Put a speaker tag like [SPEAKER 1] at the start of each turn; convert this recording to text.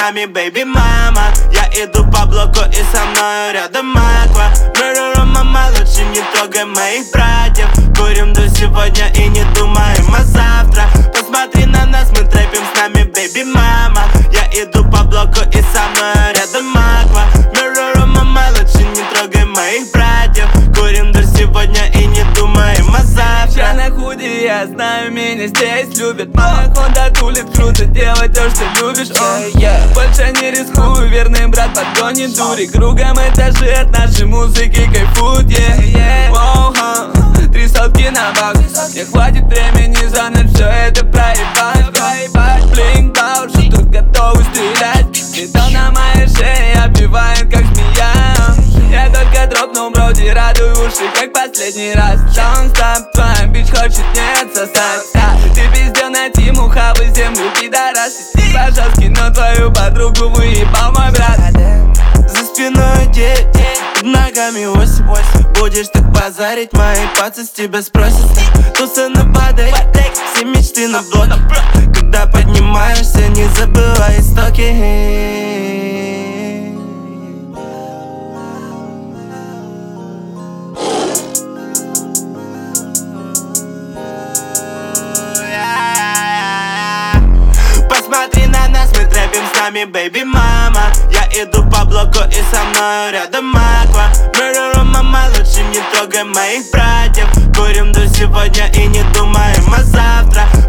[SPEAKER 1] нами, бэйби мама. Я иду по блоку и со мною рядом аква. Мэру, мама, лучше не трогай моих братьев. Курим до сегодня и не думаем о завтра. Посмотри на нас, мы трэпим с нами, бэйби мама. Я иду по блоку и со мною рядом аква. Мэру, мама, лучше не трогай моих братьев. Курим до сегодня и не думаем о завтра.
[SPEAKER 2] Я на худи, я знаю, меня здесь любят. Моя Honda тулит, круто, делай то, что любишь. Больше не рискую, верный брат, подгонит дури. Кругом этажи от нашей музыки кайфуют, Три сотки на бак, мне хватит времени за ночь все это проебать. Блинк, бауш, тут готовы стрелять. Металл на моей шее обвивает, как змея. Я только дропнул, броди, радую уши, как последний раз. Don't stop, твоя бич хочет не отсосать. Ты пиздел на Тиму, хавай землю, пидорас. Пожалуйста, но твою подругу выебал мой брат.
[SPEAKER 1] За спиной 9, под ногами 8. Будешь так базарить, мои пацы с тебя спросят. Тусы на падай, все мечты на блоке. Когда поднимаешься, не забывай истоки. Посмотри на нас, мы трэпим с нами, бэйби мама. Я иду по блоку и со мною рядом аква. Мэру, мама, лучше не трогай моих братьев. Курим до сегодня и не думаем о завтра.